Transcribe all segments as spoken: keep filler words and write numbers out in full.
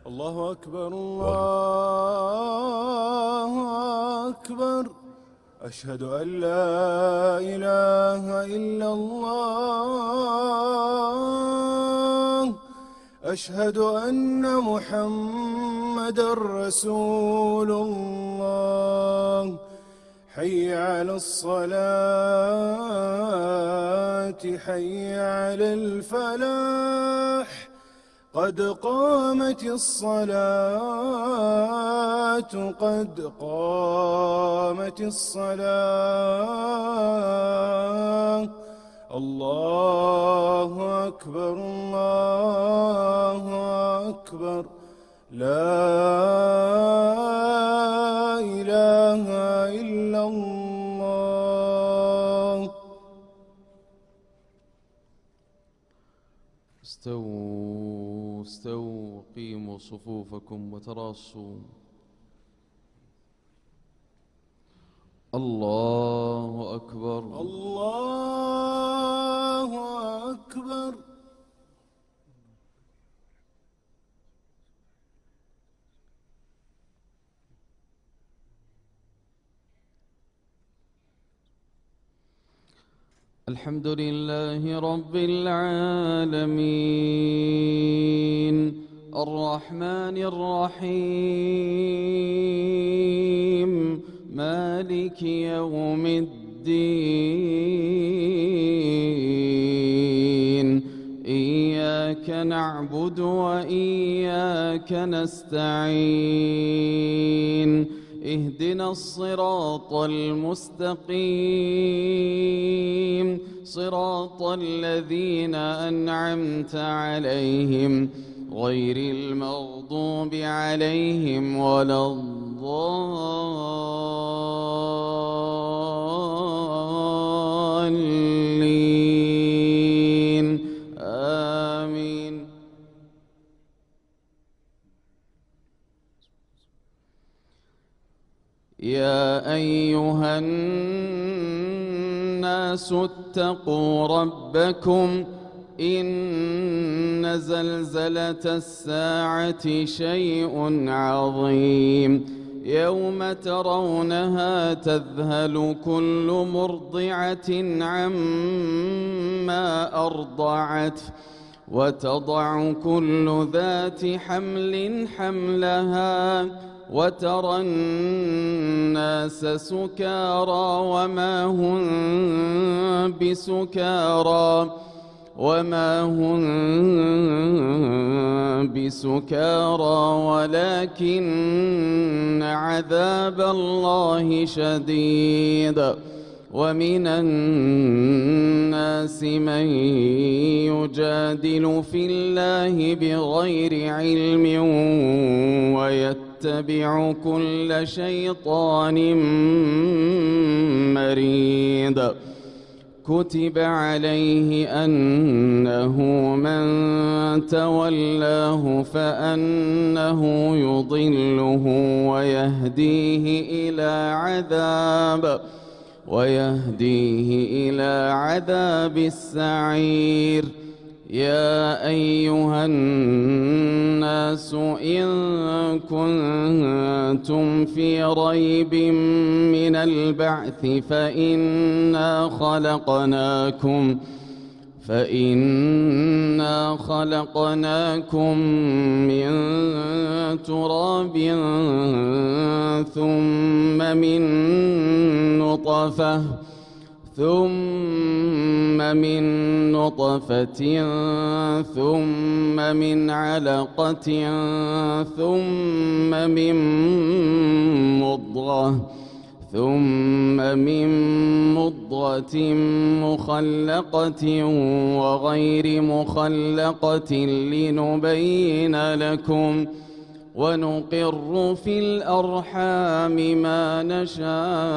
الله أكبر الله أكبر. أشهد أن لا إله إلا الله. أشهد أن محمدًا رسول الله. حي على الصلاة حي على الفلاح. قد قامت الصلاة قد قامت الصلاة. الله أكبر الله أكبر. لا إله إلا الله. استووا استووا قيموا صفوفكم وتراصوا. الله أكبر الله أكبر. الحمد لله رب العالمين الرحمن الرحيم مالك يوم الدين. إياك نعبد وإياك نستعين. اهدنا الصراط المستقيم صراط الذين أنعمت عليهم غير المغضوب عليهم ولا الضالين آمين. يا أيها الناس اتقوا ربكم إن زلزلة الساعة شيء عظيم. يوم ترونها تذهل كل مرضعة عما أرضعت وتضع كل ذات حمل حملها وترى الناس سكارى وما هم بسكارى وما هم بسكارى ولكن عذاب الله شديد. ومن الناس من يجادل في الله بغير علم ويتبع كل شيطان مريد. كتب عليه أنه من تولاه فأنه يضله ويهديه إلى عذاب ويهديه إلى عذاب السعير. يا أيها الناس إن كنتم في ريب من البعث فإنا خلقناكم فإنا خلقناكم من تراب ثم من نطفة ثم من نطفة ثم من علقة ثم من مضغة ثم من مضغة مخلقة وغير مخلقة لنبين لكم ونقر في الأرحام ما نشاء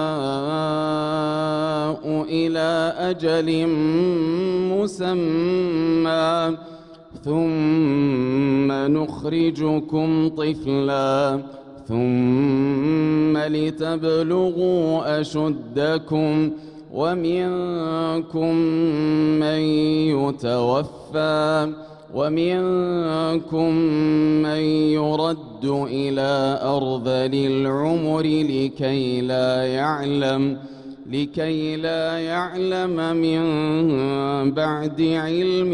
إلى أجل مسمى ثم نخرجكم طفلا ثم لتبلغوا أشدكم ومنكم من يتوفى ومنكم من يرد إلى أرذل العمر لكي لا يعلم لكي لا يعلم من بعد علم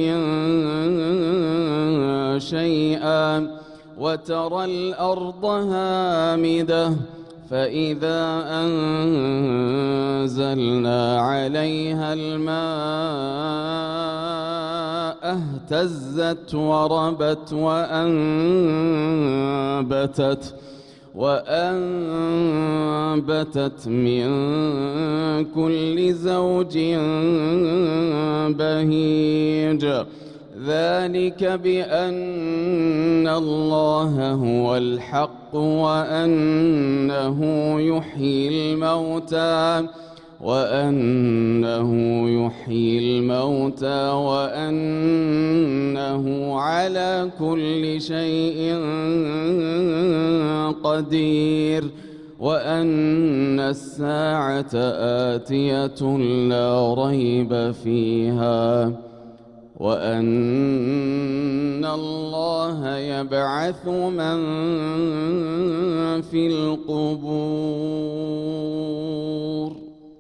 شيئا وترى الأرض هامدة فإذا أنزلنا عليها الماء اهتزت وربت وأنبتت وأنبتت من كل زوج بهيج ذلك بأن الله هو الحق وأنه يحيي الموتى وأنه يحيي الموتى وأنه على كل شيء قدير وأن الساعة آتية لا ريب فيها وأن الله يبعث من في القبور.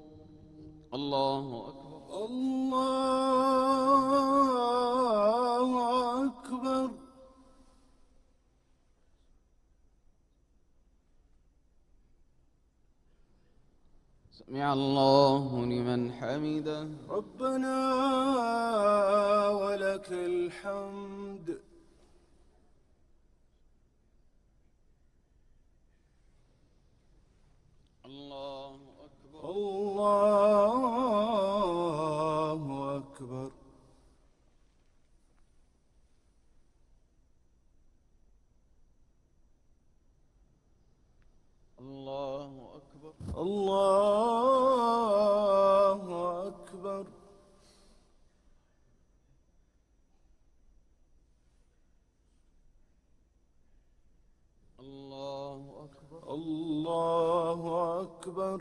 الله أكبر. الله أكبر. سمع الله لمن حمده. ربنا ولك الحمد. الله أكبر. الله أكبر. الله أكبر. الله أكبر. الله أكبر. الله أكبر.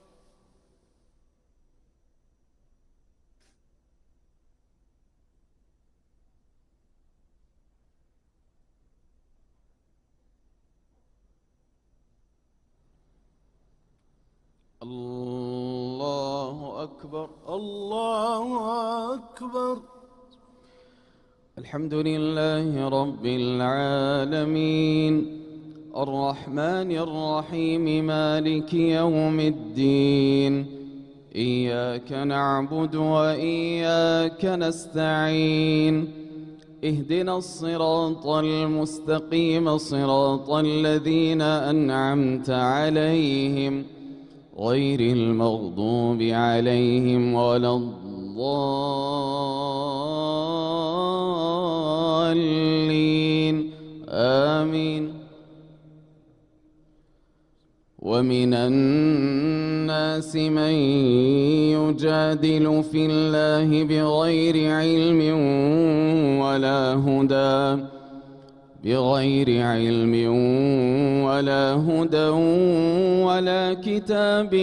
الله أكبر. الله أكبر. الحمد لله رب العالمين الرحمن الرحيم مالك يوم الدين إياك نعبد وإياك نستعين اهدنا الصراط المستقيم صراط الذين أنعمت عليهم غير المغضوب عليهم ولا الضالين آمين. ومن الناس من يجادل في الله بغير علم ولا هدى بغير علم ولا هدى ولا كتاب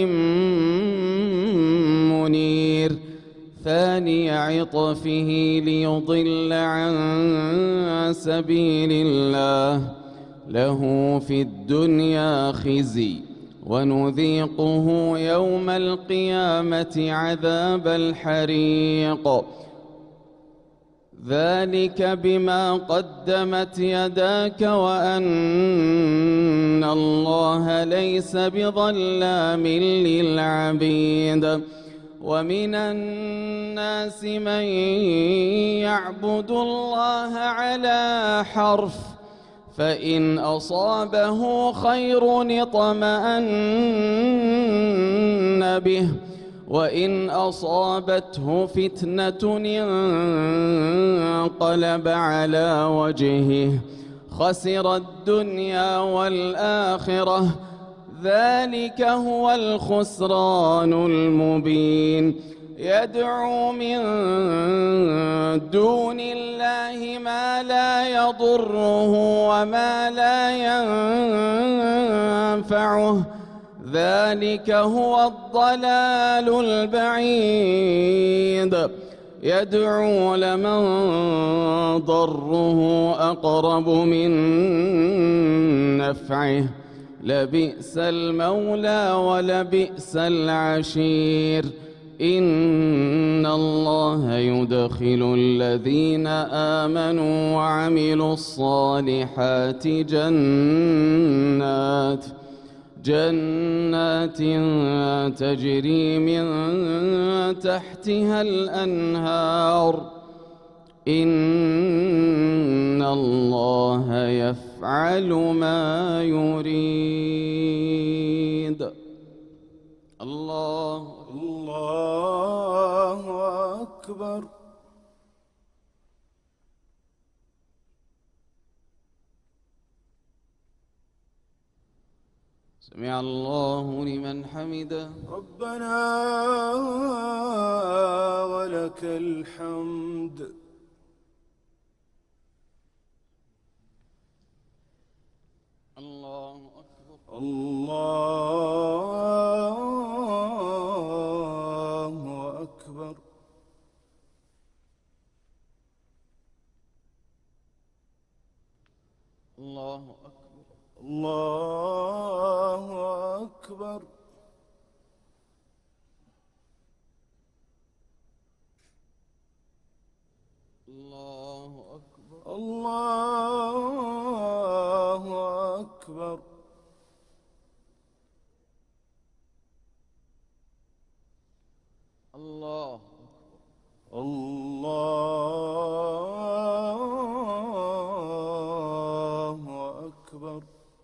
منير ثاني عطفه ليضل عن سبيل الله له في الدنيا خزي ونذيقه يوم القيامة عذاب الحريق ذلك بما قدمت يداك وأن الله ليس بظلام للعبيد. ومن الناس من يعبد الله على حرف فإن أصابه خير اطمأن به وإن أصابته فتنة انقلب على وجهه خسر الدنيا والآخرة ذلك هو الخسران المبين. يدعو من دون الله ما لا يضره وما لا ينفعه ذلك هو الضلال البعيد. يدعو لمن ضره أقرب من نفعه لبئس المولى ولبئس العشير إن الله يدخل الذين آمنوا وعملوا الصالحات جنات جنات تجري من تحتها الأنهار إن الله يفعل ما يريد. الله الله أكبر. سمع الله لمن حمده. ربنا ولك الحمد. الله أكبر. الله أكبر. الله أكبر. الله أكبر. الله أكبر. الله أكبر. الله الله أكبر.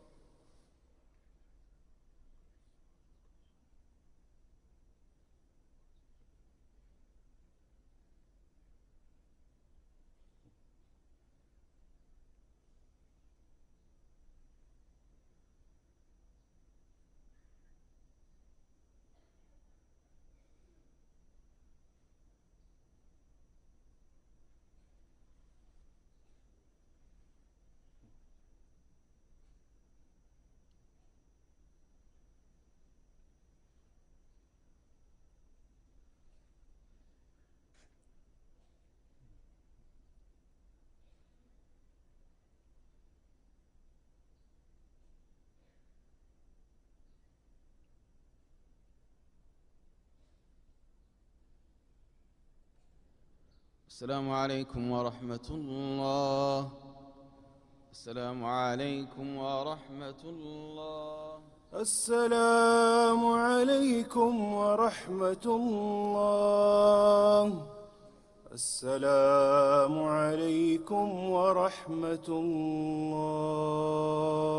السلام عليكم ورحمة الله. السلام عليكم ورحمة الله. السلام عليكم ورحمة الله. السلام عليكم ورحمة الله.